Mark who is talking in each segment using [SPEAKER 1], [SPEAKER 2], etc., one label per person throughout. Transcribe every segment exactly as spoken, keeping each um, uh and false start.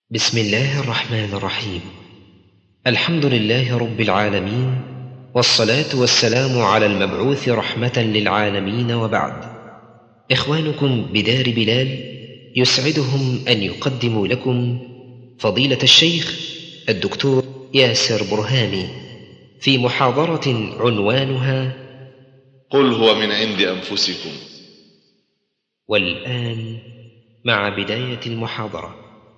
[SPEAKER 1] بسم الله الرحمن الرحيم. الحمد لله رب العالمين، والصلاة والسلام على المبعوث رحمة للعالمين، وبعد. إخوانكم بدار بلال يسعدهم أن يقدموا لكم فضيلة الشيخ الدكتور ياسر برهامي في محاضرة عنوانها
[SPEAKER 2] قل هو من عند أنفسكم.
[SPEAKER 1] والآن مع بداية المحاضرة.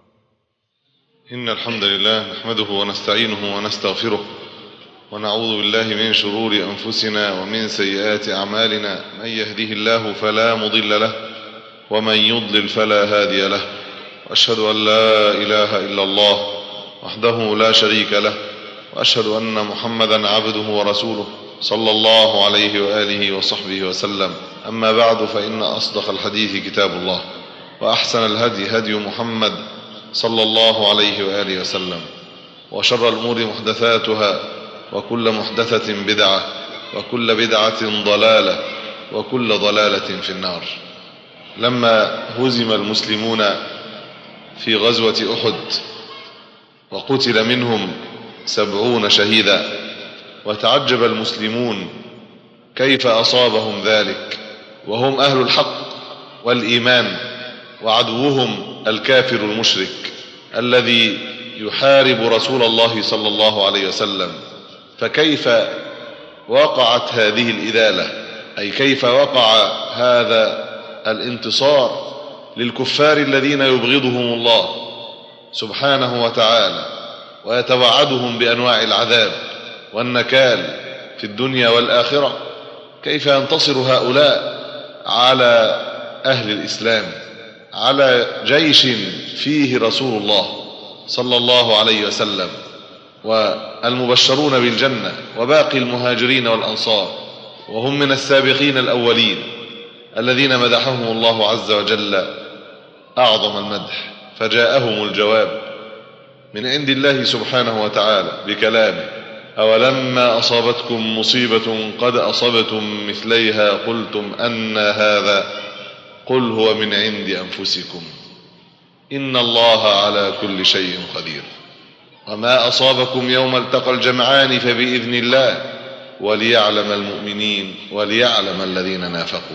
[SPEAKER 2] إن الحمد لله نحمده ونستعينه ونستغفره، ونعوذ بالله من شرور أنفسنا ومن سيئات أعمالنا. من يهده الله فلا مضل له، ومن يضلل فلا هادي له. وأشهد أن لا إله إلا الله وحده لا شريك له، وأشهد أن محمدا عبده ورسوله صلى الله عليه وآله وصحبه وسلم. أما بعد، فإن أصدق الحديث كتاب الله، وأحسن الهدي هدي محمد صلى الله عليه وآله وسلم، وشر الأمور محدثاتها، وكل محدثة بدعة، وكل بدعة ضلالة، وكل ضلالة في النار. لما هزم المسلمون في غزوة أحد وقتل منهم سبعون شهيدا، وتعجب المسلمون كيف أصابهم ذلك وهم أهل الحق والإيمان، وعدوهم الكافر المشرك الذي يحارب رسول الله صلى الله عليه وسلم. فكيف وقعت هذه الإذالة، أي كيف وقع هذا الانتصار للكفار الذين يبغضهم الله سبحانه وتعالى، ويتوعدهم بأنواع العذاب والنكال في الدنيا والآخرة؟ كيف ينتصر هؤلاء على أهل الإسلام، على جيش فيه رسول الله صلى الله عليه وسلم والمبشرون بالجنة وباقي المهاجرين والأنصار، وهم من السابقين الأولين الذين مدحهم الله عز وجل أعظم المدح؟ فجاءهم الجواب من عند الله سبحانه وتعالى بكلامه: أولما أصابتكم مصيبة قد أصبتم مثليها قلتم أن هذا قل هو من عند أنفسكم إن الله على كل شيء قدير. وما أصابكم يوم التقى الجمعان فبإذن الله وليعلم المؤمنين وليعلم الذين نافقوا.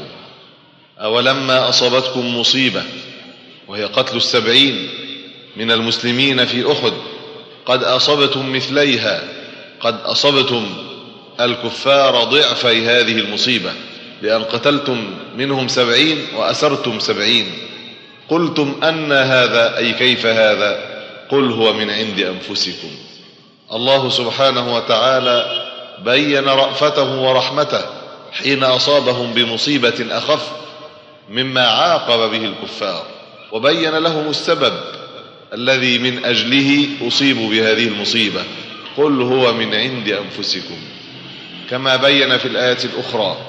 [SPEAKER 2] أولما أصابتكم مصيبة، وهي قتل السبعين من المسلمين في أحد، قد أصبتم مثليها، قد أصبتم الكفار ضعفي هذه المصيبة، لأن قتلتم منهم سبعين وأسرتم سبعين. قلتم أن هذا، أي كيف هذا؟ قل هو من عند أنفسكم. الله سبحانه وتعالى بين رأفته ورحمته حين أصابهم بمصيبة أخف مما عاقب به الكفار، وبين لهم السبب الذي من أجله أصيبوا بهذه المصيبة: قل هو من عند أنفسكم. كما بين في الآية الأخرى: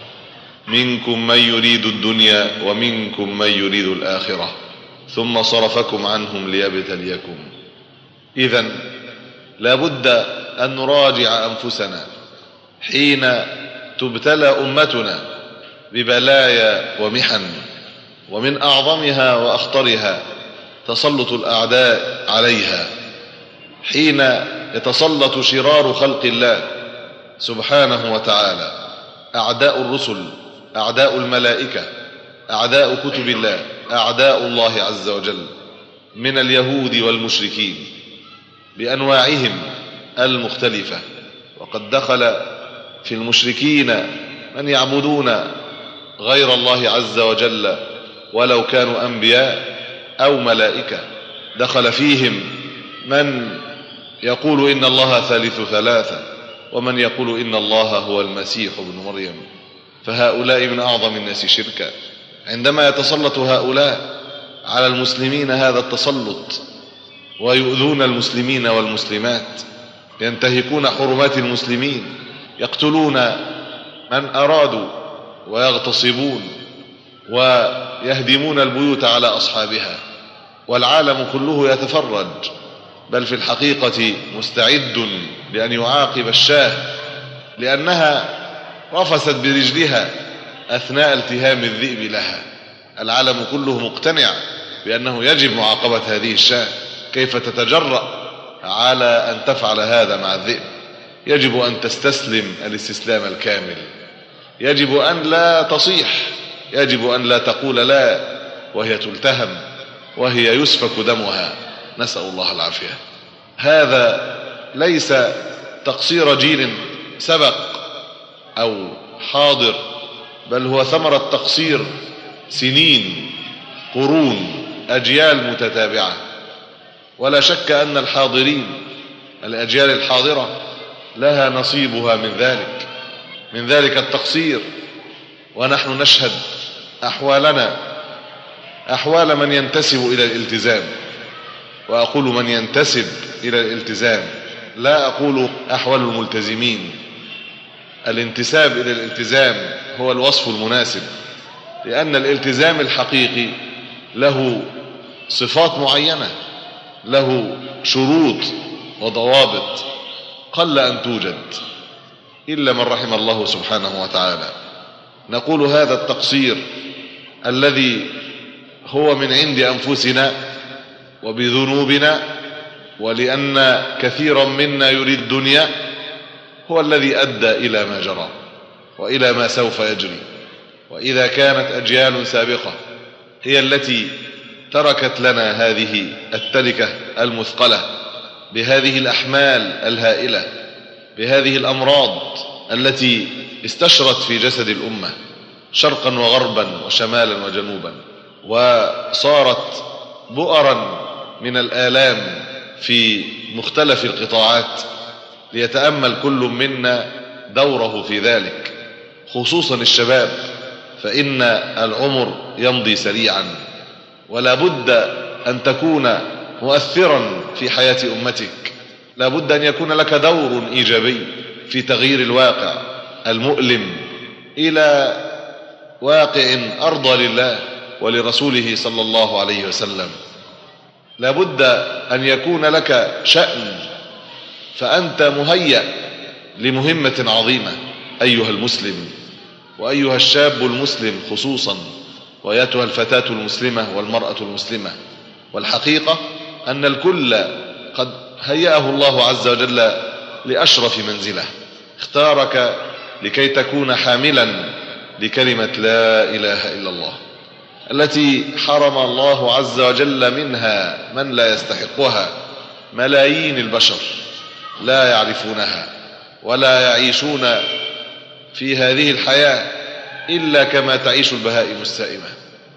[SPEAKER 2] منكم من يريد الدنيا ومنكم من يريد الآخرة ثم صرفكم عنهم ليبتليكم. إذن لا بد أن نراجع أنفسنا حين تبتلى أمتنا ببلايا ومحن، ومن أعظمها وأخطرها تسلط الأعداء عليها، حين يتسلط شرار خلق الله سبحانه وتعالى، أعداء الرسل، أعداء الملائكة، أعداء كتب الله، أعداء الله عز وجل من اليهود والمشركين بأنواعهم المختلفة. وقد دخل في المشركين من يعبدون غير الله عز وجل ولو كانوا أنبياء أو ملائكة، دخل فيهم من يقول إن الله ثالث ثلاثة، ومن يقول إن الله هو المسيح ابن مريم. فهؤلاء من أعظم الناس شركا. عندما يتسلط هؤلاء على المسلمين هذا التسلط ويؤذون المسلمين والمسلمات، ينتهكون حرمات المسلمين، يقتلون من أرادوا، ويغتصبون ويهدمون البيوت على أصحابها، والعالم كله يتفرج، بل في الحقيقة مستعد لأن يعاقب الشاة لأنها رفست برجلها أثناء التهام الذئب لها. العالم كله مقتنع بأنه يجب معاقبة هذه الشاة، كيف تتجرأ على أن تفعل هذا مع الذئب؟ يجب أن تستسلم الاستسلام الكامل، يجب أن لا تصيح، يجب أن لا تقول لا وهي تلتهم وهي يسفك دمها، نسأل الله العافية. هذا ليس تقصير جيل سبق أو حاضر، بل هو ثمرة تقصير سنين، قرون، أجيال متتابعة. ولا شك أن الحاضرين، الأجيال الحاضرة، لها نصيبها من ذلك من ذلك التقصير. ونحن نشهد أحوالنا أحوال من ينتسب إلى الالتزام، وأقول من ينتسب إلى الالتزام، لا أقول أحوال الملتزمين. الانتساب إلى الالتزام هو الوصف المناسب، لأن الالتزام الحقيقي له صفات معينة، له شروط وضوابط قل أن توجد إلا من رحم الله سبحانه وتعالى. نقول هذا التقصير الذي هو من عند أنفسنا وبذنوبنا، ولأن كثيرا منا يريد الدنيا، هو الذي أدى إلى ما جرى وإلى ما سوف يجري. وإذا كانت أجيال سابقة هي التي تركت لنا هذه التركة المثقلة بهذه الأحمال الهائلة، بهذه الأمراض التي استشرت في جسد الأمة شرقا وغربا وشمالا وجنوبا، وصارت بؤرا من الآلام في مختلف القطاعات، ليتأمل كل منا دوره في ذلك، خصوصا الشباب، فإن العمر يمضي سريعا، ولا بد أن تكون مؤثرا في حياة أمتك، لا بد أن يكون لك دور إيجابي في تغيير الواقع المؤلم إلى واقع أرضى لله ولرسوله صلى الله عليه وسلم. لا بد أن يكون لك شأن، فأنت مهيأ لمهمة عظيمة أيها المسلم، وأيها الشاب المسلم خصوصا، وأيتها الفتاة المسلمة والمرأة المسلمة. والحقيقة أن الكل قد هيأه الله عز وجل لأشرف منزله، اختارك لكي تكون حاملا لكلمة لا إله إلا الله، التي حرم الله عز وجل منها من لا يستحقها. ملايين البشر لا يعرفونها ولا يعيشون في هذه الحياة إلا كما تعيش البهائم السائمة،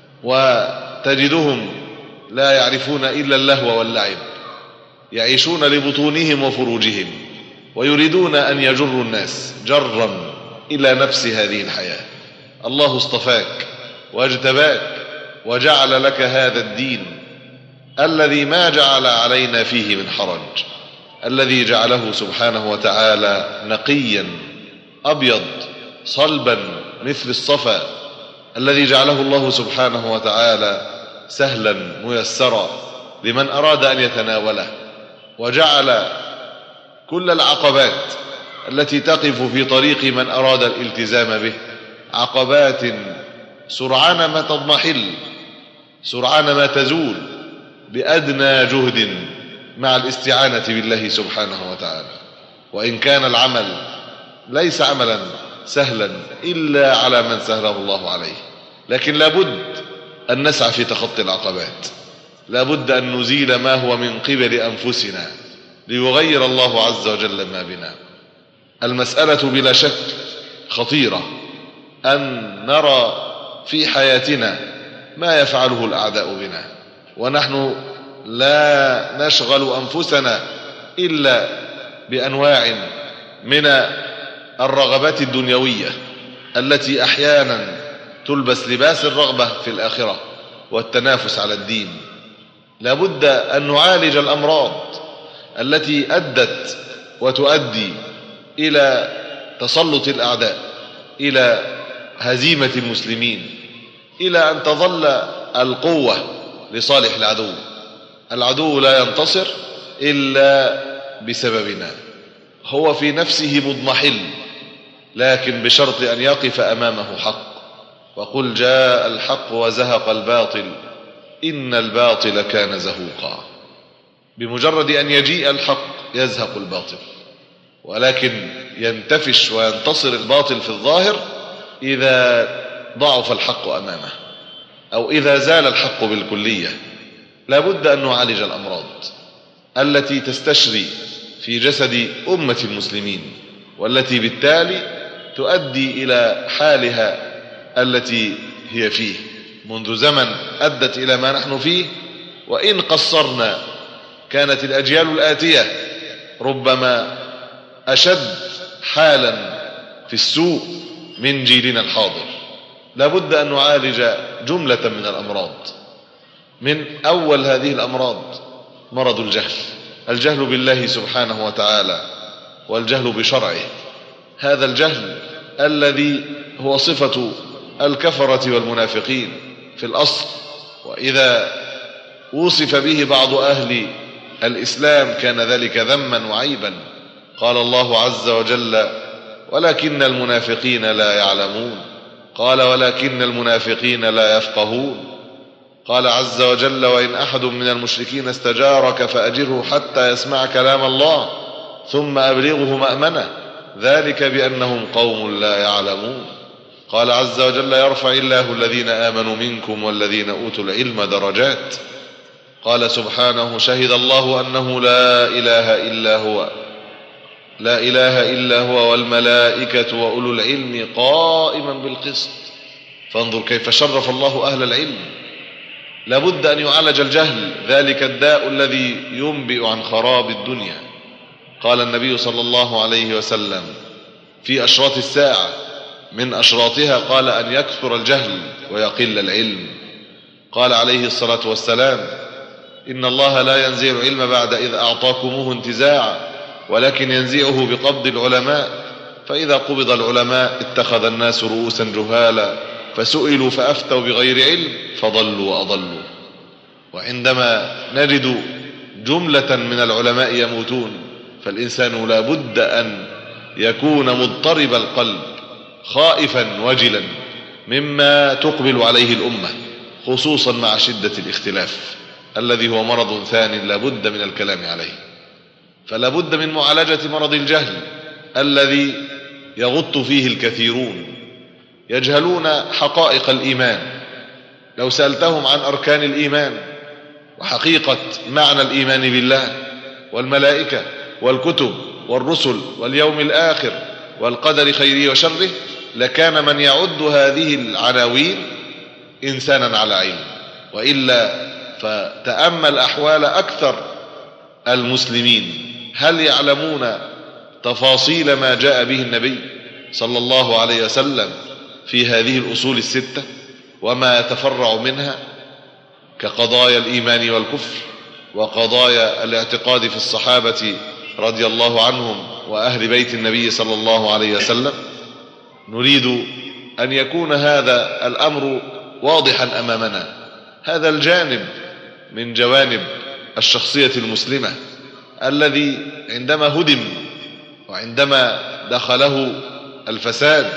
[SPEAKER 2] وتجدهم لا يعرفون إلا اللهو واللعب، يعيشون لبطونهم وفروجهم، ويريدون أن يجروا الناس جرا إلى نفس هذه الحياة. الله اصطفاك واجتباك وجعل لك هذا الدين الذي ما جعل علينا فيه من حرج، الذي جعله سبحانه وتعالى نقيا أبيض صلبا مثل الصفا، الذي جعله الله سبحانه وتعالى سهلا ميسرا لمن أراد أن يتناوله، وجعل كل العقبات التي تقف في طريق من أراد الالتزام به عقبات سرعان ما تضمحل، سرعان ما تزول بأدنى جهد مع الاستعانة بالله سبحانه وتعالى. وإن كان العمل ليس عملا سهلا إلا على من سهله الله عليه، لكن لابد أن نسعى في تخطي العقبات، لابد أن نزيل ما هو من قبل أنفسنا ليغير الله عز وجل ما بنا. المسألة بلا شك خطيرة، أن نرى في حياتنا ما يفعله الأعداء بنا، ونحن لا نشغل أنفسنا إلا بأنواع من الرغبات الدنيوية التي أحيانا تلبس لباس الرغبة في الآخرة والتنافس على الدين. لابد أن نعالج الأمراض التي أدت وتؤدي إلى تسلط الأعداء، إلى هزيمة المسلمين، إلى أن تظل القوة لصالح العدو. العدو لا ينتصر إلا بسببنا، هو في نفسه مضمحل، لكن بشرط أن يقف أمامه حق. وقل جاء الحق وزهق الباطل إن الباطل كان زهوقا. بمجرد أن يجيء الحق يزهق الباطل، ولكن ينتفش وينتصر الباطل في الظاهر إذا ضعف الحق أمامه أو إذا زال الحق بالكلية. لا بد أن نعالج الأمراض التي تستشري في جسد أمة المسلمين، والتي بالتالي تؤدي إلى حالها التي هي فيه منذ زمن، أدت إلى ما نحن فيه. وإن قصرنا كانت الأجيال الآتية ربما أشد حالا في السوء من جيلنا الحاضر. لا بد أن نعالج جملة من الأمراض. من أول هذه الأمراض مرض الجهل، الجهل بالله سبحانه وتعالى والجهل بشرعه. هذا الجهل الذي هو صفة الكفرة والمنافقين في الأصل، وإذا وصف به بعض أهل الإسلام كان ذلك ذما وعيبا. قال الله عز وجل: ولكن المنافقين لا يعلمون. قال: ولكن المنافقين لا يفقهون. قال عز وجل: وإن أحد من المشركين استجارك فأجره حتى يسمع كلام الله ثم أبلغه مأمنه ذلك بأنهم قوم لا يعلمون. قال عز وجل: يرفع الله الذين آمنوا منكم والذين أوتوا العلم درجات. قال سبحانه: شهد الله أنه لا إله إلا هو لا إله إلا هو والملائكة وأولو العلم قائما بالقسط. فانظر كيف شرف الله أهل العلم. لابد أن يعالج الجهل، ذلك الداء الذي ينبئ عن خراب الدنيا. قال النبي صلى الله عليه وسلم في أشراط الساعة من أشراطها قال: أن يكثر الجهل ويقل العلم. قال عليه الصلاة والسلام: إن الله لا ينزع العلم بعد إذ أعطاكموه انتزاعا، ولكن ينزعه بقبض العلماء، فإذا قبض العلماء اتخذ الناس رؤوسا جهالا فسئلوا فأفتوا بغير علم فضلوا وأضلوا. وعندما نجد جملة من العلماء يموتون فالإنسان لا بد أن يكون مضطرب القلب خائفا وجلا مما تقبل عليه الأمة، خصوصا مع شدة الاختلاف الذي هو مرض ثاني لا بد من الكلام عليه. فلا بد من معالجة مرض الجهل الذي يغط فيه الكثيرون، يجهلون حقائق الإيمان. لو سألتهم عن أركان الإيمان وحقيقة معنى الإيمان بالله والملائكة والكتب والرسل واليوم الآخر والقدر خيره وشره لكان من يعد هذه العناوين إنسانا على علم. وإلا فتأمل أحوال أكثر المسلمين، هل يعلمون تفاصيل ما جاء به النبي صلى الله عليه وسلم في هذه الأصول الستة وما يتفرع منها كقضايا الإيمان والكفر وقضايا الاعتقاد في الصحابة رضي الله عنهم وأهل بيت النبي صلى الله عليه وسلم؟ نريد أن يكون هذا الأمر واضحا أمامنا، هذا الجانب من جوانب الشخصية المسلمة الذي عندما هدم وعندما دخله الفساد،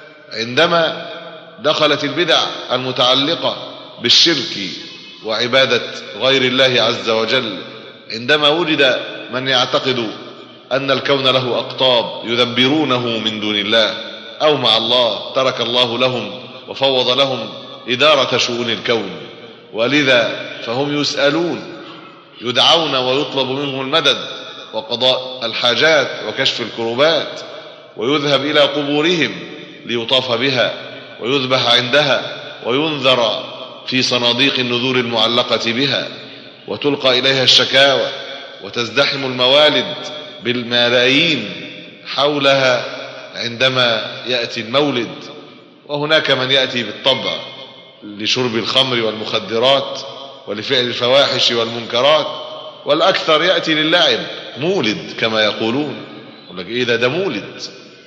[SPEAKER 2] عندما دخلت البدع المتعلقة بالشرك وعبادة غير الله عز وجل، عندما وجد من يعتقد أن الكون له أقطاب يدبرونه من دون الله أو مع الله، ترك الله لهم وفوض لهم إدارة شؤون الكون، ولذا فهم يسألون، يدعون ويطلب منهم المدد وقضاء الحاجات وكشف الكروبات، ويذهب إلى قبورهم ليطاف بها ويذبح عندها وينذر في صناديق النذور المعلقة بها، وتلقى إليها الشكاوى وتزدحم الموالد بالملايين حولها عندما يأتي المولد. وهناك من يأتي بالطبع لشرب الخمر والمخدرات ولفعل الفواحش والمنكرات، والأكثر يأتي للعب، مولد كما يقولون. يقول لك إيه ده ده مولد.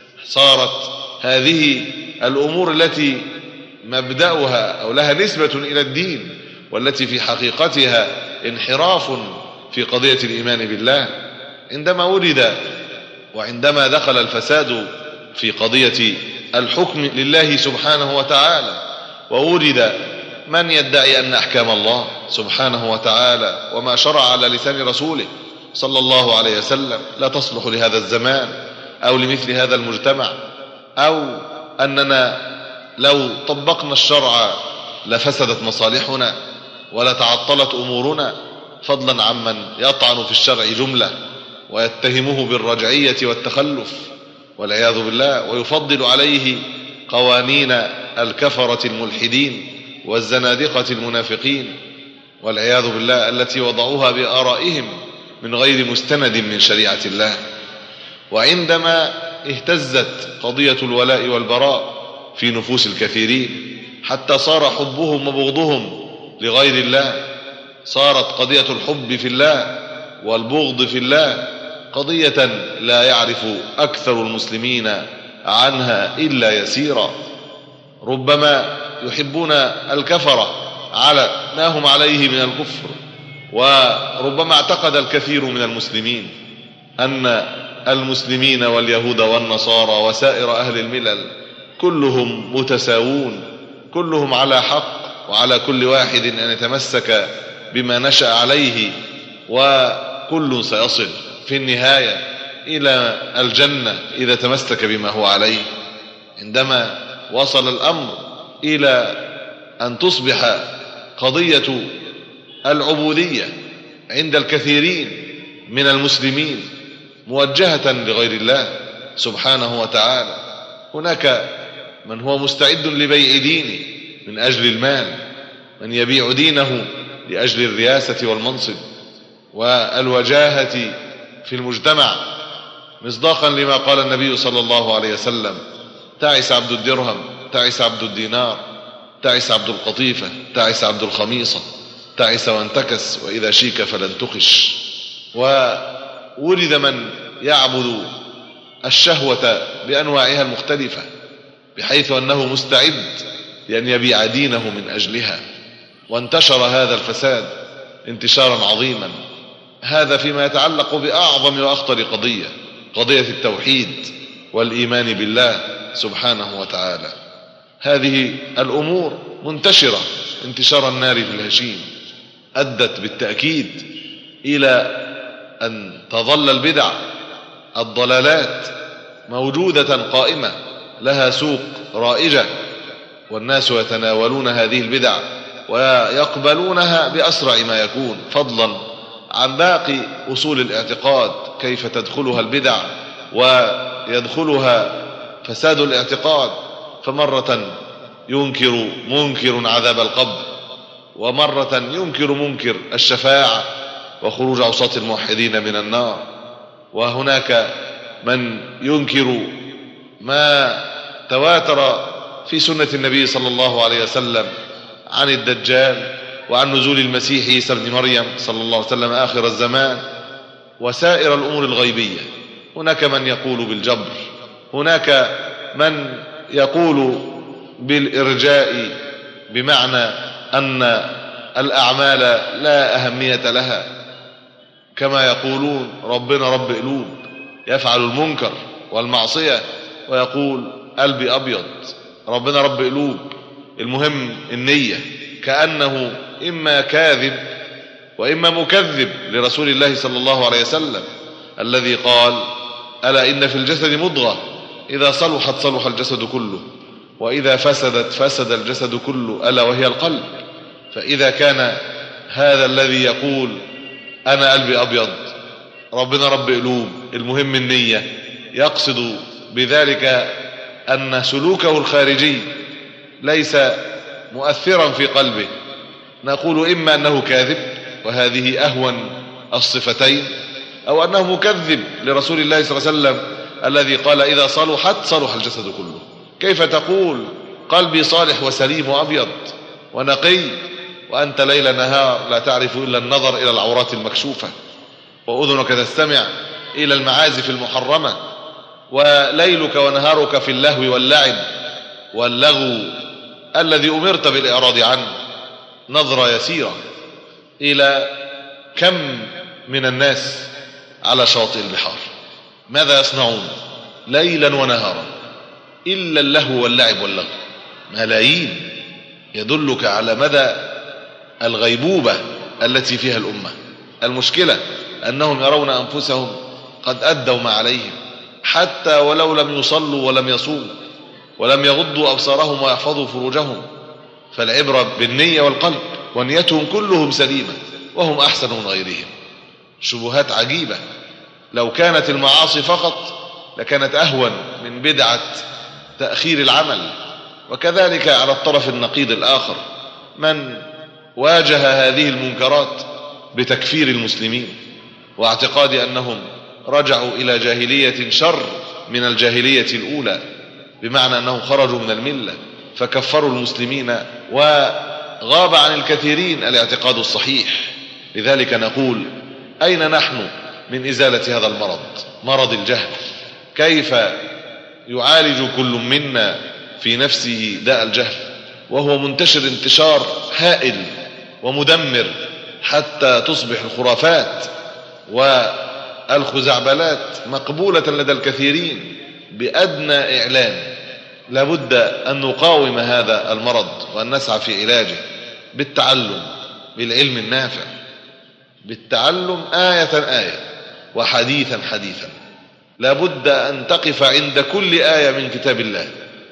[SPEAKER 2] صارت هذه الأمور التي مبدأها أو لها نسبة إلى الدين والتي في حقيقتها انحراف في قضية الإيمان بالله، عندما ولد وعندما دخل الفساد في قضية الحكم لله سبحانه وتعالى، وولد من يدعي أن أحكام الله سبحانه وتعالى وما شرع على لسان رسوله صلى الله عليه وسلم لا تصلح لهذا الزمان أو لمثل هذا المجتمع، أو أننا لو طبقنا الشرع لفسدت مصالحنا ولتعطلت أمورنا، فضلا عمن يطعن في الشرع جملة ويتهمه بالرجعية والتخلف والعياذ بالله، ويفضل عليه قوانين الكفرة الملحدين والزنادقة المنافقين والعياذ بالله التي وضعوها بآرائهم من غير مستند من شريعة الله. وعندما اهتزت قضية الولاء والبراء في نفوس الكثيرين حتى صار حبهم وبغضهم لغير الله، صارت قضية الحب في الله والبغض في الله قضية لا يعرف أكثر المسلمين عنها إلا يسيرا. ربما يحبون الكفرة على ما هم عليه من الكفر، وربما اعتقد الكثير من المسلمين أن المسلمين واليهود والنصارى وسائر أهل الملل كلهم متساوون، كلهم على حق، وعلى كل واحد أن يتمسك بما نشأ عليه، وكل سيصل في النهاية إلى الجنة إذا تمسك بما هو عليه. عندما وصل الأمر إلى أن تصبح قضية العبودية عند الكثيرين من المسلمين موجهة لغير الله سبحانه وتعالى، هناك من هو مستعد لبيع دينه من أجل المال، من يبيع دينه لأجل الرياسة والمنصب والوجاهة في المجتمع، مصداقا لما قال النبي صلى الله عليه وسلم: تعس عبد الدرهم، تعس عبد الدينار، تعس عبد القطيفة، تعس عبد الخميصة، تعس وانتكس، وإذا شيك فلن تخش. وولد من يعبد الشهوة بأنواعها المختلفة بحيث أنه مستعد لأن يبيع دينه من أجلها، وانتشر هذا الفساد انتشارا عظيما. هذا فيما يتعلق بأعظم وأخطر قضية، قضية التوحيد والإيمان بالله سبحانه وتعالى. هذه الأمور منتشرة انتشار النار في الهشيم، أدت بالتأكيد إلى أن تظل البدع الضلالات موجودة قائمة لها سوق رائجة، والناس يتناولون هذه البدع ويقبلونها بأسرع ما يكون، فضلا عن باقي أصول الاعتقاد كيف تدخلها البدع ويدخلها فساد الاعتقاد. فمرة ينكر منكر عذاب القبر، ومرة ينكر منكر الشفاعة وخروج عصاة الموحدين من النار، وهناك من ينكر ما تواتر في سنة النبي صلى الله عليه وسلم عن الدجال وعن نزول المسيح عيسى ابن مريم صلى الله عليه وسلم آخر الزمان وسائر الأمور الغيبية. هناك من يقول بالجبر، هناك من يقول بالإرجاء، بمعنى أن الأعمال لا أهمية لها، كما يقولون ربنا رب قلوب، يفعل المنكر والمعصية ويقول قلبي أبيض، ربنا رب قلوب، المهم النية، كأنه إما كاذب وإما مكذب لرسول الله صلى الله عليه وسلم الذي قال: ألا إن في الجسد مضغة إذا صلحت صلح الجسد كله، وإذا فسدت فسد الجسد كله، ألا وهي القلب. فإذا كان هذا الذي يقول أنا قلبي أبيض، ربنا رب قلوب، المهم النية، يقصد بذلك أن سلوكه الخارجي ليس مؤثرا في قلبه، نقول إما أنه كاذب وهذه أهون الصفتين، أو أنه مكذب لرسول الله صلى الله عليه وسلم الذي قال: إذا صلحت صلح الجسد كله. كيف تقول قلبي صالح وسليم وأبيض ونقي وأنت ليل نهار لا تعرف إلا النظر إلى العورات المكشوفة، وأذنك تستمع إلى المعازف المحرمة، وليلك ونهارك في اللهو واللعب واللغو الذي أمرت بالإعراض عنه؟ نظرة يسيرة إلى كم من الناس على شاطئ البحار، ماذا يصنعون ليلا ونهارا إلا اللهو واللعب واللغو؟ ملايين يدلك على مدى الغيبوبة التي فيها الأمة. المشكلة أنهم يرون أنفسهم قد أدوا ما عليهم، حتى ولو لم يصلوا ولم يصوموا ولم يغضوا أبصارهم ويحفظوا فروجهم، فالعبرة بالنية والقلب، ونيتهم كلهم سليمة وهم أحسن من غيرهم. شبهات عجيبة. لو كانت المعاصي فقط لكانت أهون من بدعة تأخير العمل. وكذلك على الطرف النقيض الآخر من واجه هذه المنكرات بتكفير المسلمين واعتقاد أنهم رجعوا إلى جاهلية شر من الجاهلية الأولى، بمعنى أنهم خرجوا من الملة فكفروا المسلمين، وغاب عن الكثيرين الاعتقاد الصحيح. لذلك نقول أين نحن من إزالة هذا المرض، مرض الجهل؟ كيف يعالج كل منا في نفسه داء الجهل وهو منتشر انتشار هائل ومدمر، حتى تصبح الخرافات والخزعبلات مقبولة لدى الكثيرين بأدنى إعلان. لابد أن نقاوم هذا المرض وأن نسعى في علاجه بالتعلم، بالعلم النافع، بالتعلم آية آية وحديثا حديثا. لابد أن تقف عند كل آية من كتاب الله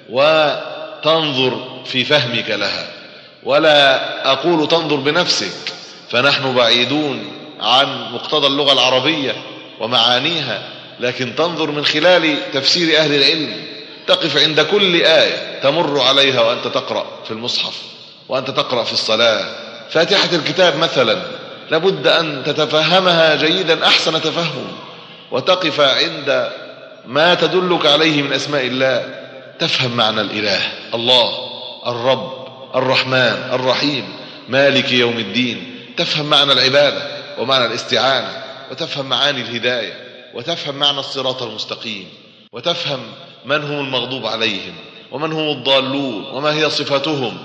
[SPEAKER 2] وتنظر في فهمك لها، ولا أقول تنظر بنفسك فنحن بعيدون عن مقتضى اللغة العربية ومعانيها، لكن تنظر من خلال تفسير أهل العلم. تقف عند كل آية تمر عليها وأنت تقرأ في المصحف وأنت تقرأ في الصلاة. فاتحة الكتاب مثلا لابد أن تتفهمها جيدا أحسن تفهم، وتقف عند ما تدلك عليه من أسماء الله، تفهم معنى الإله، الله الرب الرحمن الرحيم مالك يوم الدين. تفهم معنى العبادة ومعنى الاستعانة، وتفهم معاني الهداية، وتفهم معنى الصراط المستقيم، وتفهم من هم المغضوب عليهم ومن هم الضالون وما هي صفاتهم،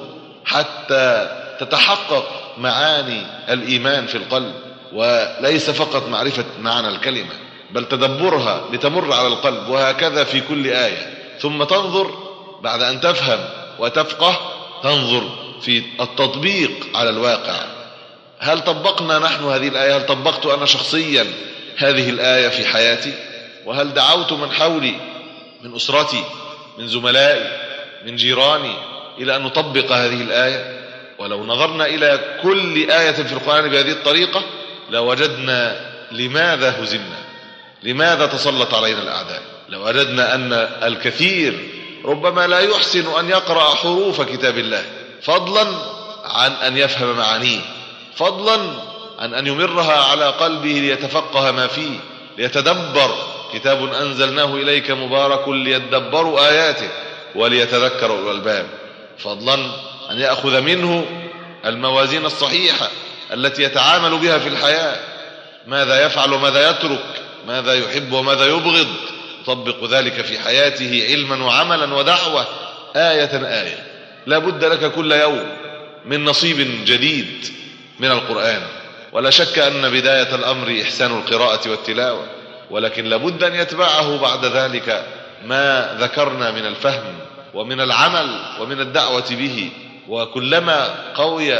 [SPEAKER 2] حتى تتحقق معاني الإيمان في القلب، وليس فقط معرفة معنى الكلمة بل تدبرها لتمر على القلب. وهكذا في كل آية. ثم تنظر بعد أن تفهم وتفقه، تنظر في التطبيق على الواقع. هل طبقنا نحن هذه الآية؟ هل طبقت أنا شخصيا هذه الآية في حياتي؟ وهل دعوت من حولي من أسرتي من زملائي من جيراني إلى أن نطبق هذه الآية؟ ولو نظرنا إلى كل آية في القرآن بهذه الطريقة لوجدنا لماذا هزمنا، لماذا تسلط علينا الأعداء. لوجدنا أن الكثير ربما لا يحسن أن يقرأ حروف كتاب الله، فضلا عن أن يفهم معانيه، فضلا عن أن يمرها على قلبه ليتفقه ما فيه، ليتدبر. كتاب أنزلناه إليك مبارك ليتدبروا آياته وليتذكروا أولو الألباب. فضلا أن يأخذ منه الموازين الصحيحة التي يتعامل بها في الحياة، ماذا يفعل وماذا يترك، ماذا يحب وماذا يبغض، يطبق ذلك في حياته علما وعملا ودعوة، آية آية. لا بد لك كل يوم من نصيب جديد من القرآن. ولا شك أن بداية الأمر إحسان القراءة والتلاوة، ولكن لابد أن يتبعه بعد ذلك ما ذكرنا من الفهم ومن العمل ومن الدعوة به. وكلما قوي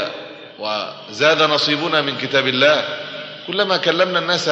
[SPEAKER 2] وزاد نصيبنا من كتاب الله كلما كلمنا الناس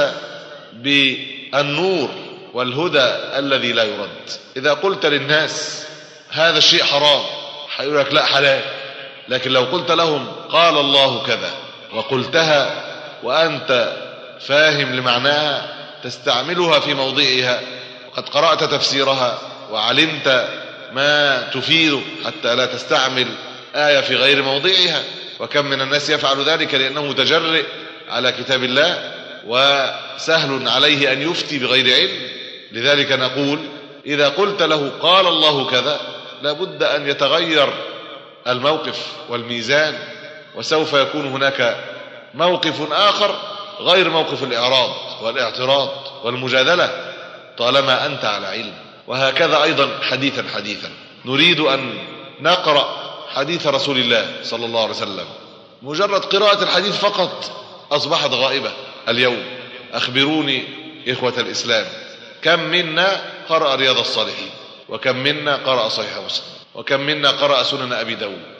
[SPEAKER 2] بالنور والهدى الذي لا يرد. إذا قلت للناس هذا الشيء حرام هيقول لك لا حلال، لكن لو قلت لهم قال الله كذا وقلتها وأنت فاهم لمعناها تستعملها في موضعها وقد قرأت تفسيرها وعلمت ما تفيد حتى لا تستعمل آية في غير موضعها. وكم من الناس يفعل ذلك لأنه متجرئ على كتاب الله وسهل عليه أن يفتي بغير علم. لذلك نقول إذا قلت له قال الله كذا لابد أن يتغير الموقف والميزان، وسوف يكون هناك موقف آخر غير موقف الإعراض والاعتراض والمجادلة طالما أنت على علم. وهكذا أيضا حديثا حديثا نريد أن نقرأ حديث رسول الله صلى الله عليه وسلم. مجرد قراءة الحديث فقط أصبحت غائبة اليوم. أخبروني إخوة الإسلام كم منا قرأ رياض الصالحين، وكم منا قرأ صحيح مسلم، وكم منا قرأ سنن أبي داود،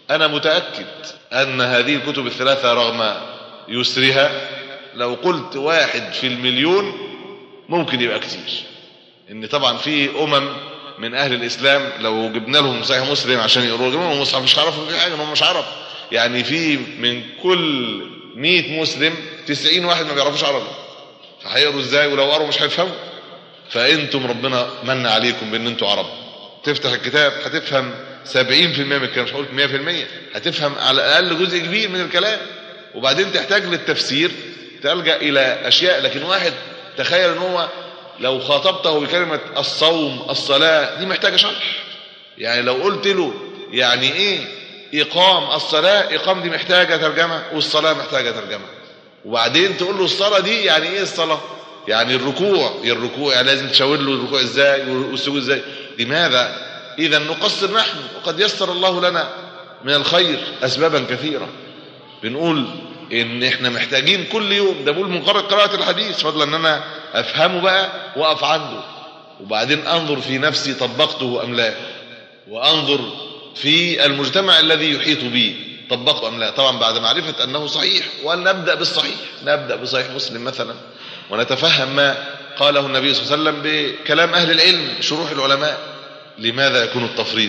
[SPEAKER 2] أنا متأكد أن هذه الكتب الثلاثة رغم يسرها لو قلت واحد في المليون ممكن يبقى كتير. إن طبعا في أمم من أهل الإسلام لو جبنا لهم صحيح مسلم عشان يقروا جبنا لهم مصحف مش هيعرفوا في حاجة، هم مش عرب. يعني في من كل مئة مسلم تسعين واحد ما بيعرفوش عربي، فهيقروا ازاي؟ ولو قروا مش هيفهموا. فانتم ربنا من عليكم بان انتم عرب، تفتح الكتاب هتفهم سبعين في المية من الكلام، مش هقول مئة في المية، هتفهم على الاقل جزء كبير من الكلام. وبعدين تحتاج للتفسير تلجأ الى اشياء. لكن واحد تخيل ان هو لو خاطبته بكلمة الصوم الصلاة دي محتاجة شرح. يعني لو قلت له يعني ايه اقام الصلاة، اقام دي محتاجة ترجمة، والصلاة محتاجة ترجمة. وبعدين تقول له الصلاة دي يعني ايه الصلاة، يعني الركوع، الركوع يعني لازم تشاور له الركوع ازاي والسجود ازاي. لماذا؟ اذا نقصر نحن، وقد يسر الله لنا من الخير اسبابا كثيرة. بنقول ان احنا محتاجين كل يوم، ده بقول مجرد قراءة الحديث، فضلا ان انا افهمه بقى واقف عنده، وبعدين انظر في نفسي طبقته ام لا، وانظر في المجتمع الذي يحيط بي طبقته ام لا. طبعا بعد معرفة انه صحيح، وان نبدأ بالصحيح، نبدأ بصحيح مسلم مثلا، ونتفهم ما قاله النبي صلى الله عليه وسلم بكلام اهل العلم شروح العلماء. لماذا يكون التفريط؟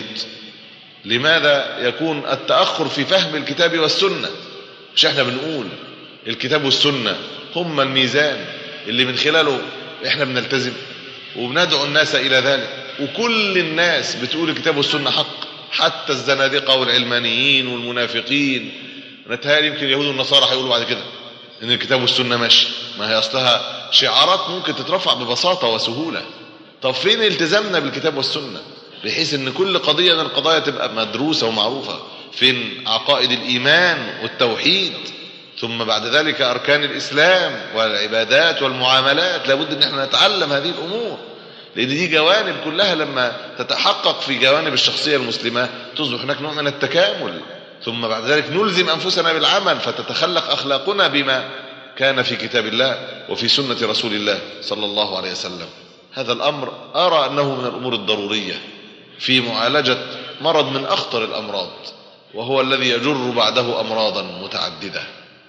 [SPEAKER 2] لماذا يكون التأخر في فهم الكتاب والسنة؟ مش احنا بنقول الكتاب والسنة هم الميزان اللي من خلاله احنا بنلتزم وبندعو الناس الى ذلك، وكل الناس بتقول الكتاب والسنة حق، حتى الزنادقة والعلمانيين والمنافقين. نتهيألي يمكن اليهود والنصارى هيقولوا بعد كده ان الكتاب والسنة ماشي، ما هي اصلها شعارات ممكن تترفع ببساطة وسهولة. طب فين التزامنا بالكتاب والسنة بحيث ان كل قضية من القضايا تبقى مدروسة ومعروفة؟ فين عقائد الايمان والتوحيد، ثم بعد ذلك اركان الاسلام والعبادات والمعاملات؟ لابد ان احنا نتعلم هذه الامور، لان دي جوانب كلها لما تتحقق في جوانب الشخصية المسلمة تصبح هناك نوع من التكامل. ثم بعد ذلك نلزم انفسنا بالعمل فتتخلق اخلاقنا بما كان في كتاب الله وفي سنة رسول الله صلى الله عليه وسلم. هذا الامر ارى انه من الامور الضرورية في معالجة مرض من اخطر الامراض، وهو الذي يجر بعده امراضا متعددة.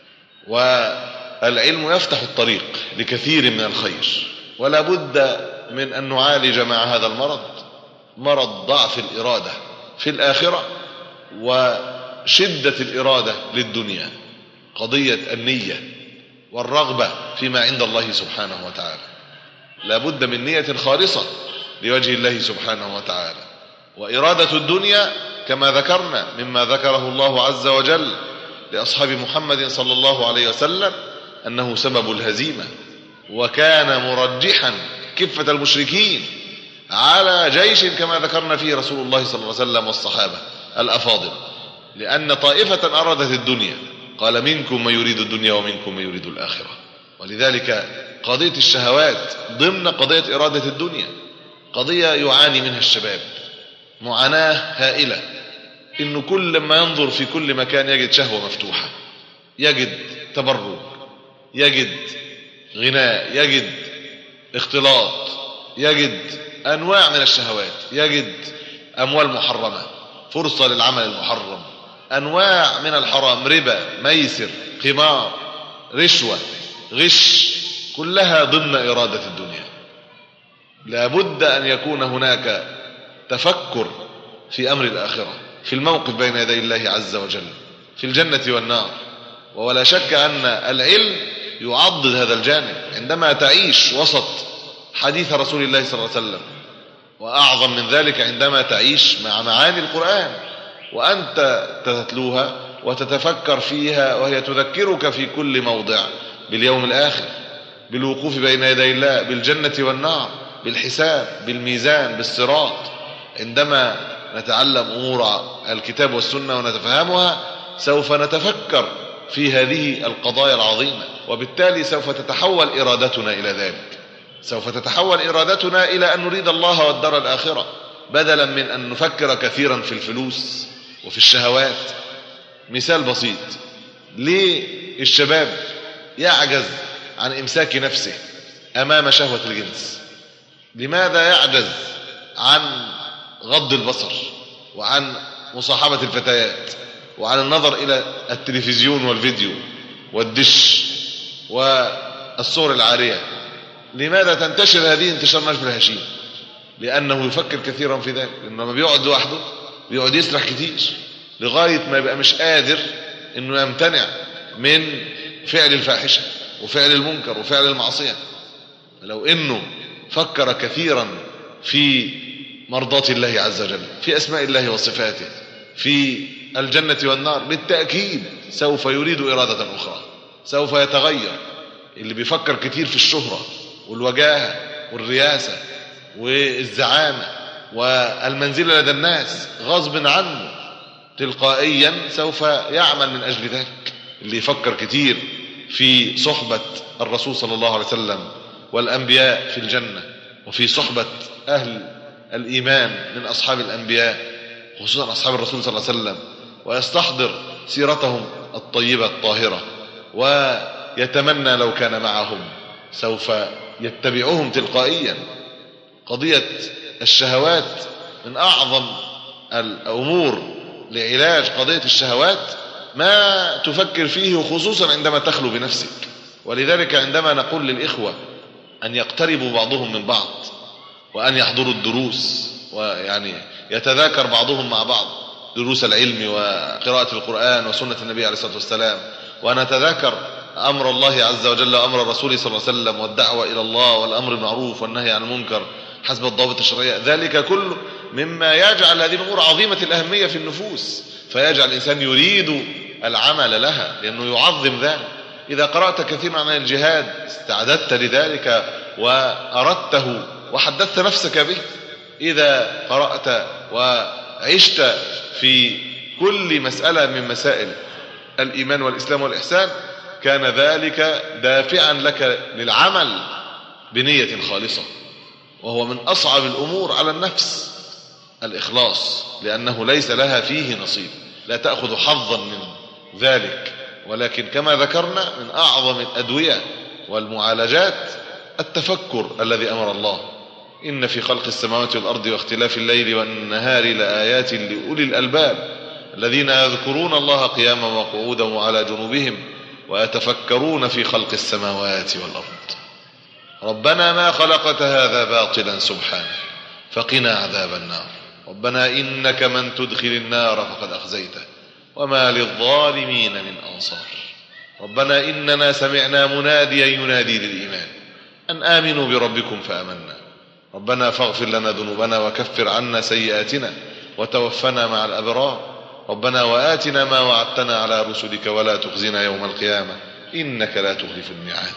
[SPEAKER 2] والعلم يفتح الطريق لكثير من الخير، ولا بد من ان نعالج مع هذا المرض مرض ضعف الارادة في الاخرة وشدة الارادة للدنيا، قضية النية والرغبة فيما عند الله سبحانه وتعالى. لا بد من نية خالصة لوجه الله سبحانه وتعالى. وإرادة الدنيا كما ذكرنا مما ذكره الله عز وجل لأصحاب محمد صلى الله عليه وسلم أنه سبب الهزيمة، وكان مرجحا كفة المشركين على جيش كما ذكرنا فيه رسول الله صلى الله عليه وسلم والصحابة الأفاضل، لأن طائفة أرادت الدنيا قال منكم من يريد الدنيا ومنكم من يريد الآخرة. ولذلك قضية الشهوات ضمن قضية إرادة الدنيا قضية يعاني منها الشباب معاناة هائلة، إنه كل ما ينظر في كل مكان يجد شهوة مفتوحة، يجد تبرج، يجد غناء، يجد اختلاط، يجد أنواع من الشهوات، يجد أموال محرمة، فرصة للعمل المحرم، أنواع من الحرام، ربا، ميسر، قمار، رشوة، غش، كلها ضمن إرادة الدنيا. لا بد أن يكون هناك تفكر في أمر الآخرة، في الموقف بين يدي الله عز وجل، في الجنة والنار. ولا شك أن العلم يعضد هذا الجانب عندما تعيش وسط حديث رسول الله صلى الله عليه وسلم، وأعظم من ذلك عندما تعيش مع معاني القرآن وأنت تتلوها وتتفكر فيها، وهي تذكرك في كل موضع باليوم الآخر، بالوقوف بين يدي الله، بالجنة والنار، بالحساب، بالميزان، بالصراط. عندما نتعلم أمور الكتاب والسنة ونتفهمها سوف نتفكر في هذه القضايا العظيمة، وبالتالي سوف تتحول إرادتنا إلى ذلك، سوف تتحول إرادتنا إلى أن نريد الله والدار الآخرة، بدلا من أن نفكر كثيرا في الفلوس وفي الشهوات. مثال بسيط، ليه الشباب يعجز عن إمساك نفسه أمام شهوة الجنس؟ لماذا يعجز عن غض البصر وعن مصاحبة الفتيات؟ وعن النظر إلى التلفزيون والفيديو والدش والصور العارية. لماذا تنتشر هذه انتشار نجم الهشيم؟ لأنه يفكر كثيرا في ذلك، لما بيقعد لوحده بيقعد يسرح كتير لغاية ما يبقى مش قادر انه يمتنع من فعل الفاحشة وفعل المنكر وفعل المعصية. لو انه فكر كثيرا في مرضاة الله عز وجل، في اسماء الله وصفاته، في الجنة والنار، بالتأكيد سوف يريد إرادة أخرى، سوف يتغير. اللي بيفكر كتير في الشهرة والوجاهة والرياسة والزعامة والمنزلة لدى الناس غصب عنه تلقائيا سوف يعمل من أجل ذلك. اللي يفكر كتير في صحبة الرسول صلى الله عليه وسلم والأنبياء في الجنة، وفي صحبة أهل الإيمان من أصحاب الأنبياء خصوصا أصحاب الرسول صلى الله عليه وسلم، ويستحضر سيرتهم الطيبة الطاهرة ويتمنى لو كان معهم، سوف يتبعهم تلقائيا. قضية الشهوات من أعظم الأمور لعلاج قضية الشهوات ما تفكر فيه، خصوصا عندما تخلو بنفسك. ولذلك عندما نقول للإخوة أن يقتربوا بعضهم من بعض وأن يحضروا الدروس، ويعني يتذاكر بعضهم مع بعض دروس العلم وقراءة القرآن وسنة النبي عليه الصلاة والسلام، ونتذاكر أمر الله عز وجل وأمر الرسول صلى الله عليه وسلم والدعوة إلى الله والأمر بالمعروف والنهي عن المنكر حسب الضوابط الشرعية، ذلك كله مما يجعل هذه الأمور عظيمة الأهمية في النفوس، فيجعل الإنسان يريد العمل لها لأنه يعظم ذلك. إذا قرأت كثيرا عن الجهاد استعددت لذلك وأردته وحدثت نفسك به. إذا قرأت وعشت في كل مسألة من مسائل الإيمان والإسلام والإحسان كان ذلك دافعا لك للعمل بنية خالصة، وهو من أصعب الأمور على النفس الإخلاص، لأنه ليس لها فيه نصيب، لا تأخذ حظا من ذلك. ولكن كما ذكرنا من أعظم الأدوية والمعالجات التفكر الذي أمر الله: إن في خلق السماوات والأرض واختلاف الليل والنهار لآيات لأولي الألباب الذين يذكرون الله قياما وقعودا وعلى جنوبهم ويتفكرون في خلق السماوات والأرض ربنا ما خلقت هذا باطلا سبحانه فقنا عذاب النار ربنا إنك من تدخل النار فقد أخزيته وما للظالمين من أنصار ربنا إننا سمعنا مناديا ينادي للإيمان أن آمنوا بربكم فآمنا ربنا فاغفر لنا ذنوبنا وكفر عنا سيئاتنا وتوفنا مع الأبرار ربنا وآتنا ما وعدتنا على رسلك ولا تخزنا يوم القيامة إنك لا تخلف الميعاد.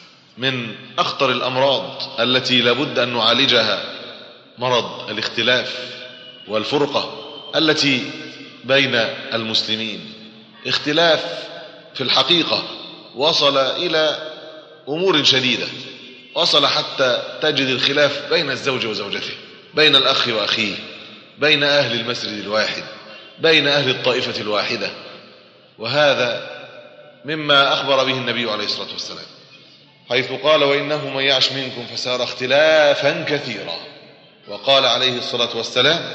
[SPEAKER 2] من أخطر الأمراض التي لابد أن نعالجها مرض الاختلاف والفرقة التي بين المسلمين. اختلاف في الحقيقة وصل إلى أمور شديدة، وصل حتى تجد الخلاف بين الزوج وزوجته، بين الأخ وأخيه، بين أهل المسجد الواحد، بين أهل الطائفة الواحدة. وهذا مما أخبر به النبي عليه الصلاة والسلام حيث قال وإنه من يعش منكم فسار اختلافا كثيرا، وقال عليه الصلاة والسلام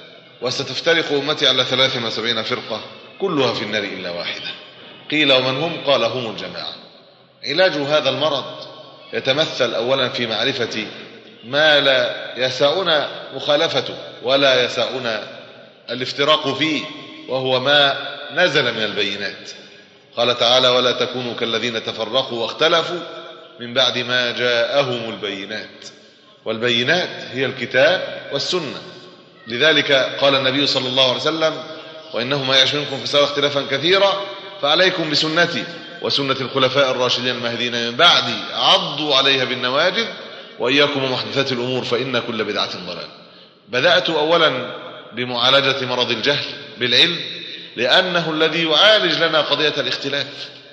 [SPEAKER 2] وستفترق أمتي على ثلاث وسبعين فرقة كلها في النار إلا واحدة. قيل ومن هم؟ قال هم الجماعة. علاج هذا المرض يتمثل أولا في معرفة ما لا يسعنا مخالفته ولا يسعنا الافتراق فيه، وهو ما نزل من البينات. قال تعالى ولا تكونوا كالذين تفرقوا واختلفوا من بعد ما جاءهم البينات، والبينات هي الكتاب والسنة. لذلك قال النبي صلى الله عليه وسلم وإنه ما يعش منكم فسار اختلافا كثيرا فعليكم بسنتي وسنة الخلفاء الراشدين المهديين من بعدي عضوا عليها بالنواجذ وإياكم ومحدثات الأمور فإن كل بدعة ضلال. بدأت أولا بمعالجة مرض الجهل بالعلم، لأنه الذي يعالج لنا قضية الاختلاف،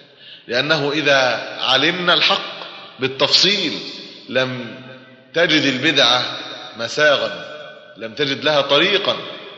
[SPEAKER 2] لأنه إذا علمنا الحق بالتفصيل لم تجد البدعة مساغا، لم تجد لها طريقا،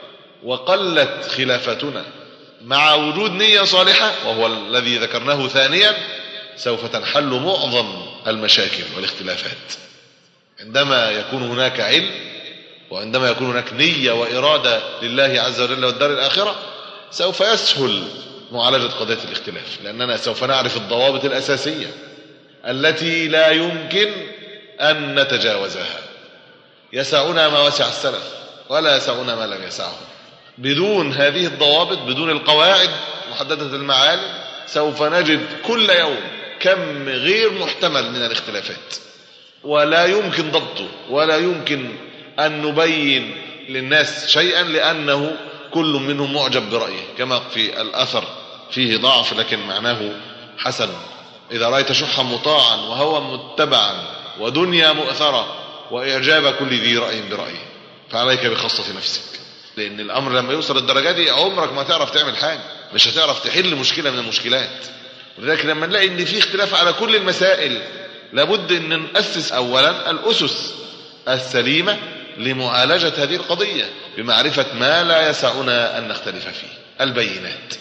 [SPEAKER 2] وقلت خلافتنا. مع وجود نية صالحة وهو الذي ذكرناه ثانيا سوف تنحل معظم المشاكل والاختلافات. عندما يكون هناك علم وعندما يكون هناك نية وإرادة لله عز وجل والدار الآخرة سوف يسهل معالجة قضية الاختلاف، لأننا سوف نعرف الضوابط الأساسية التي لا يمكن أن نتجاوزها. يسعنا ما وسع السلف ولا يسعنا ما لم يسعه. بدون هذه الضوابط، بدون القواعد محددة المعالم، سوف نجد كل يوم كم غير محتمل من الاختلافات، ولا يمكن ضبطه، ولا يمكن أن نبين للناس شيئا، لأنه كل منهم معجب برأيه، كما في الأثر فيه ضعف لكن معناه حسن: إذا رأيت شحا مطاعا وهوى متبعا ودنيا مؤثرة وإعجاب كل ذي رأي برأيه فعليك بخاصة نفسك. لأن الأمر لما يوصل الدرجة دي عمرك ما تعرف تعمل حاجة، مش هتعرف تحل مشكلة من المشكلات. ولذلك لما نلاقي ان في اختلاف على كل المسائل، لابد ان نأسس اولا الأسس السليمة لمعالجة هذه القضية بمعرفة ما لا يسعنا أن نختلف فيه، البينات.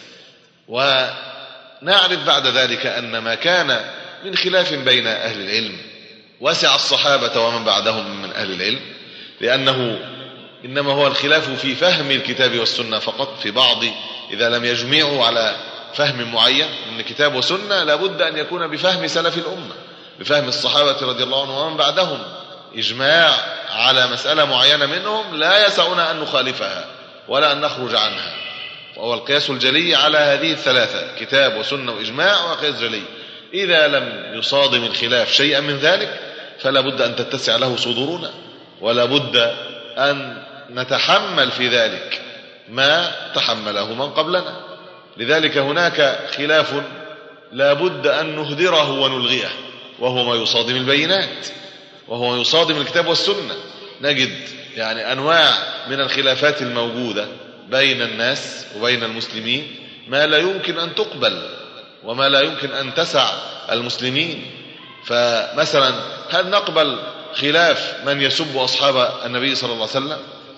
[SPEAKER 2] ونعرف بعد ذلك أن ما كان من خلاف بين أهل العلم وسع الصحابة ومن بعدهم من أهل العلم، لأنه إنما هو الخلاف في فهم الكتاب والسنة فقط. في بعض إذا لم يجمعوا على فهم معين من كتاب وسنة، لابد أن يكون بفهم سلف الأمة، بفهم الصحابة رضي الله عنهم ومن بعدهم، إجماع على مسألة معينة منهم لا يسعنا أن نخالفها ولا أن نخرج عنها. وهو القياس الجلي على هذه الثلاثة: كتاب وسنة وإجماع وقياس جلي. إذا لم يصادم الخلاف شيئا من ذلك فلا بد أن تتسع له صدورنا، ولا بد أن نتحمل في ذلك ما تحمله من قبلنا. لذلك هناك خلاف لا بد أن نهدره ونلغيه، وهو ما يصادم البينات، وهو ما يصادم الكتاب والسنة. نجد يعني أنواع من الخلافات الموجودة بين الناس وبين المسلمين ما لا يمكن أن تقبل وما لا يمكن أن تسع المسلمين. فمثلا هل نقبل خلاف من يسب أصحاب النبي صلى الله عليه وسلم؟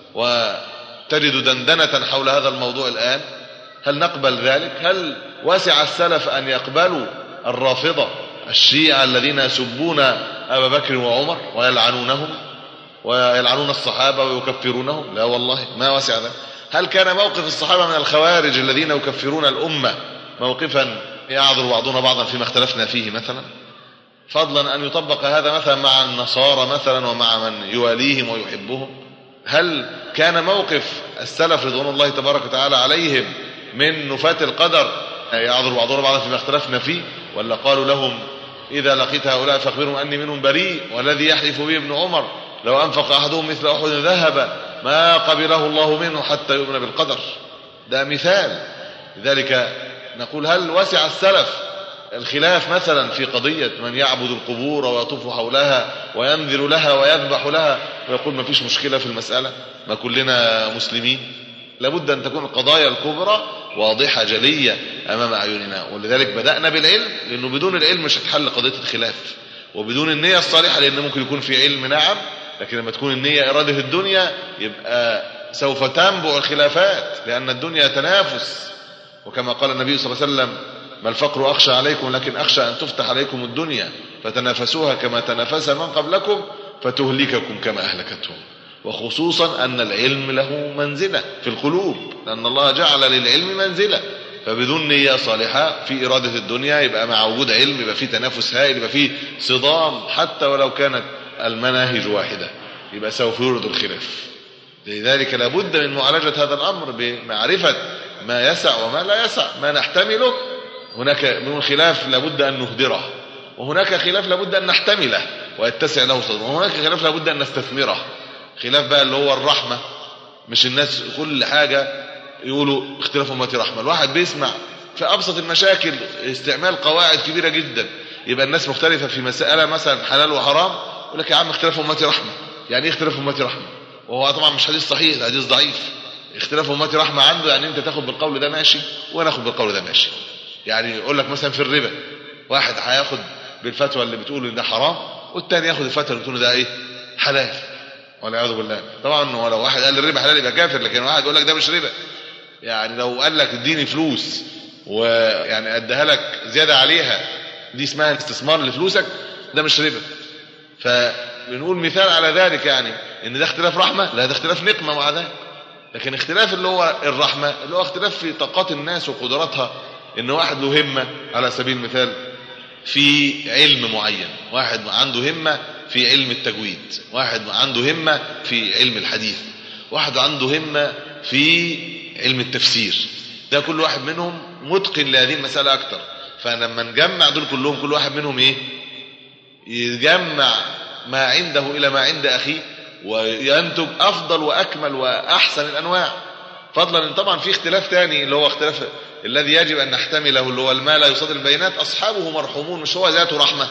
[SPEAKER 2] وتجد دندنة حول هذا الموضوع الآن. هل نقبل ذلك؟ هل وسع السلف أن يقبلوا الرافضة الشيعة الذين يسبون أبا بكر وعمر ويلعنونهم ويلعنون الصحابة ويكفرونهم؟ لا والله، ما وسع ذلك. هل كان موقف الصحابة من الخوارج الذين يكفرون الأمة موقفا يعذر بعضنا بعضا فيما اختلفنا فيه مثلا؟ فضلا أن يطبق هذا مثلا مع النصارى مثلا ومع من يواليهم ويحبهم. هل كان موقف السلف رضوان الله تبارك وتعالى عليهم من نفاة القدر يعذر بعضنا بعضا فيما اختلفنا فيه؟ ولا قالوا لهم إذا لقيت هؤلاء فاخبرهم أني منهم بريء، والذي يحلف به ابن عمر لو أنفق أحدهم مثل أحد ذهب ما قبله الله منه حتى يؤمن بالقدر؟ ده مثال. لذلك نقول هل وسع السلف الخلاف مثلا في قضية من يعبد القبور ويطوف حولها وينذر لها ويذبح لها ويقول ما فيش مشكلة في المسألة، ما كلنا مسلمين؟ لابد أن تكون القضايا الكبرى واضحة جلية أمام أعيننا. ولذلك بدأنا بالعلم، لأنه بدون العلم مش هتحل قضية الخلاف، وبدون النية الصالحة، لأن ممكن يكون في علم نعم، لكن لما تكون النية إرادة الدنيا يبقى سوف تنبع الخلافات، لأن الدنيا تنافس. وكما قال النبي صلى الله عليه وسلم: ما الفقر أخشى عليكم لكن أخشى أن تفتح عليكم الدنيا فتنافسوها كما تنافس من قبلكم فتهلككم كما أهلكتهم. وخصوصا أن العلم له منزلة في القلوب، لأن الله جعل للعلم منزلة. فبدون نية صالحة في إرادة الدنيا يبقى مع وجود علم يبقى في تنافس هائل، يبقى في صدام، حتى ولو كانت المناهج واحدة يبقى سوف يورد الخلاف. لذلك لابد من معالجة هذا الأمر بمعرفة ما يسع وما لا يسع، ما نحتمله. هناك من خلاف لابد أن نهدره، وهناك خلاف لابد أن نحتمله ويتسع له صدره، وهناك خلاف لابد أن نستثمره. خلاف بقى اللي هو الرحمة، مش الناس كل حاجة يقولوا اختلاف أمتي رحمة. الواحد بيسمع في أبسط المشاكل استعمال قواعد كبيرة جدا، يبقى الناس مختلفة في مسألة مثلا حلال وحرام، يقول لك يا عم اختلاف أمتي رحمة. يعني ايه اختلاف أمتي رحمة؟ وهو طبعا مش حديث صحيح، ده حديث ضعيف. اختلاف أمتي رحمة عنده يعني انت تاخد بالقول ده ماشي وانا اخد بالقول ده ماشي. يعني يقول لك مثلا في الربا، واحد هياخد بالفتوى اللي بتقول ان ده حرام، والتاني ياخد الفتوى اللي بتقول ده ايه حلال، والعياذ بالله. طبعا ولو واحد قال الربا حلال يبقى كافر، لكن واحد يقول لك ده مش ربا. يعني لو قال لك اديني فلوس ويعني اديها لك زياده عليها، دي اسمها استثمار لفلوسك، ده مش ربا. فبنقول مثال على ذلك، يعني ان ده اختلاف رحمه؟ لا، ده اختلاف نقمه مع ذلك. لكن اختلاف اللي هو الرحمة اللي هو اختلاف في طاقات الناس وقدراتها، ان واحد له همة على سبيل المثال في علم معين، واحد عنده همة في علم التجويد، واحد عنده همة في علم الحديث، واحد عنده همة في علم التفسير، ده كل واحد منهم متقن لهذه المسألة أكتر. فلما نجمع دول كلهم كل واحد منهم ايه يجمع ما عنده إلى ما عند أخيه وينتج أفضل وأكمل وأحسن الأنواع. فضلا ان طبعا في اختلاف تاني اللي هو اختلاف الذي يجب أن نحتمله اللي هو ما لا يصادم البينات، أصحابه مرحومون، مش هو ذاته رحمة،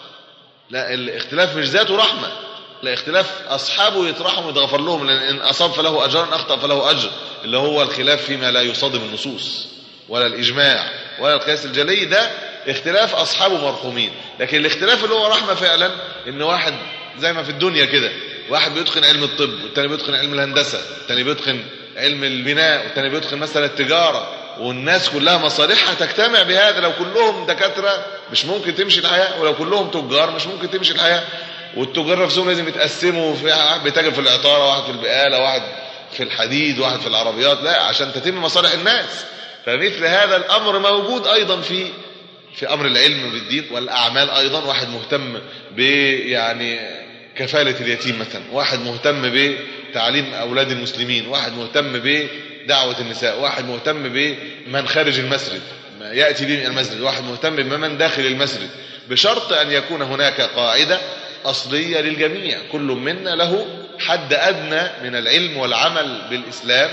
[SPEAKER 2] لا الاختلاف مش ذاته رحمة، لا اختلاف أصحابه يترحم ويتغفر لهم، لأن إن أصاب فله أجر، إن أخطأ فله أجر، اللي هو الخلاف فيما لا يصادم النصوص ولا الإجماع ولا القياس الجلي، ده اختلاف أصحابه مرحومين. لكن الاختلاف اللي هو رحمة فعلا إن واحد زي ما في الدنيا كده، واحد بيتقن علم الطب والتاني بيتقن علم الهندسة، والتاني بيتقن علم البناء، والتاني بيتقن مثلا التجارة، والناس كلها مصالحها تجتمع بهذا. لو كلهم دكاترة مش ممكن تمشي الحياة، ولو كلهم تجار مش ممكن تمشي الحياة. والتجار نفسهم لازم يتقسموا، في واحد بيتاجر في العطارة، واحد في البقالة، واحد في الحديد، واحد في العربيات، لا عشان تتم مصالح الناس. فمثل هذا الأمر موجود أيضا في في أمر العلم والدين والأعمال أيضا. واحد مهتم ب يعني كفالة اليتيم مثلا، واحد مهتم بتعليم أولاد المسلمين، واحد مهتم بدعوة النساء، واحد مهتم بمن خارج المسجد ما يأتي به من المسجد، واحد مهتم بمن داخل المسجد، بشرط أن يكون هناك قاعدة أصلية للجميع، كل منا له حد أدنى من العلم والعمل بالإسلام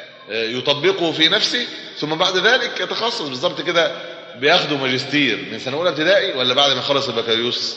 [SPEAKER 2] يطبقه في نفسه، ثم بعد ذلك يتخصص. بالضبط كده بياخدوا ماجستير من سنة أولى ابتدائي ولا بعد ما يخلص البكالوريوس؟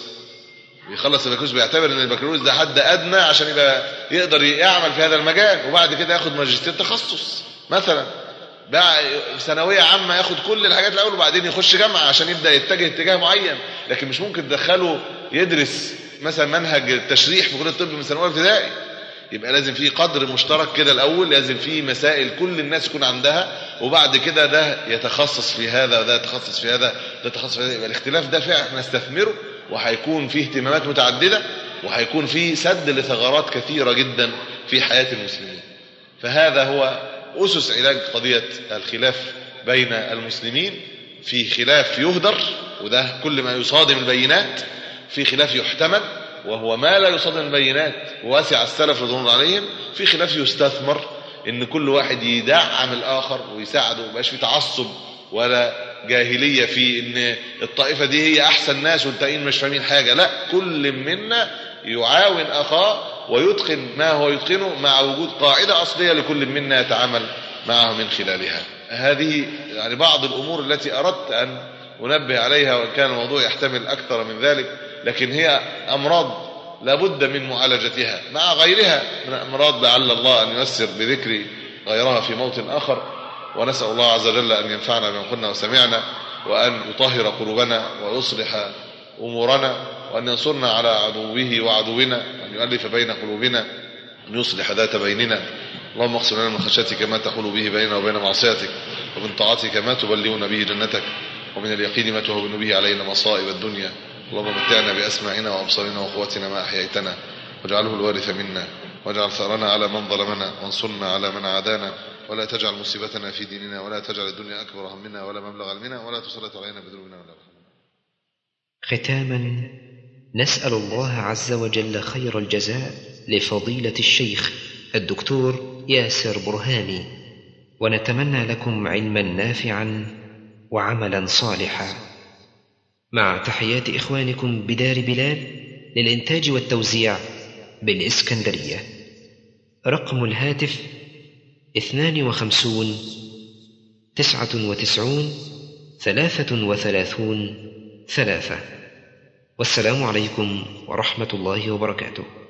[SPEAKER 2] بيخلص البكالوريوس بيعتبر ان البكالوريوس ده حد ادنى عشان يبقى يقدر يعمل في هذا المجال، وبعد كده ياخد ماجستير تخصص مثلا. بقى ثانويه عامه ياخد كل الحاجات الاول وبعدين يخش جامعه عشان يبدا يتجه اتجاه معين. لكن مش ممكن تدخله يدرس مثلا منهج التشريح في كليه الطب من سنه اولى ابتدائي. يبقى لازم في قدر مشترك كده الاول، لازم في مسائل كل الناس يكون عندها، وبعد كده ده يتخصص في هذا وده يتخصص في هذا ده يتخصص في هذا. يبقى الاختلاف ده فعلا نستثمره، وهيكون فيه اهتمامات متعدده، وهيكون فيه سد لثغرات كثيره جدا في حياه المسلمين. فهذا هو اسس علاج قضيه الخلاف بين المسلمين. في خلاف يهدر وده كل ما يصادم البينات، في خلاف يحتمل وهو ما لا يصادم البينات ووسع السلف رضوان الله عليهم، في خلاف يستثمر ان كل واحد يدعم الاخر ويساعده، ومبقاش في تعصب ولا جاهليه في ان الطائفه دي هي احسن ناس والتانيين مش فاهمين حاجه، لا كل منا يعاون اخاه ويتقن ما هو يتقنه مع وجود قاعده اصليه لكل منا يتعامل معه من خلالها. هذه يعني بعض الامور التي اردت ان انبه عليها، وان كان الموضوع يحتمل اكثر من ذلك، لكن هي امراض لابد من معالجتها مع غيرها من امراض، لعل الله ان ييسر بذكر غيرها في موطن اخر. ونسال الله عز وجل ان ينفعنا بما قلنا وسمعنا، وان يطهر قلوبنا ويصلح امورنا، وان ينصرنا على عدوه وعدونا، وان يؤلف بين قلوبنا، ان يصلح ذات بيننا. اللهم اقسم لنا من خشيتك ما تحول به بيننا وبين معصيتك، ومن طاعتك ما تبلغنا به جنتك، ومن اليقين ما تهون به علينا مصائب الدنيا. اللهم متعنا بأسماعنا وأبصارنا وقوتنا ما أحييتنا، واجعله الوارث منا، واجعل ثأرنا على من ظلمنا، وانصرنا على من عادانا، ولا تجعل مصيبتنا في ديننا، ولا تجعل الدنيا أكبر همنا ولا مبلغ علمنا، ولا تسلط علينا بذنوبنا ولا رحمنا.
[SPEAKER 1] ختاما، نسأل الله عز وجل خير الجزاء لفضيلة الشيخ الدكتور ياسر برهامي، ونتمنى لكم علما نافعا وعملا صالحا، مع تحيات إخوانكم بدار بلال للإنتاج والتوزيع بالإسكندرية. رقم الهاتف اثنان وخمسون تسعة وتسعون ثلاثة وثلاثون ثلاثة. والسلام عليكم ورحمة الله وبركاته.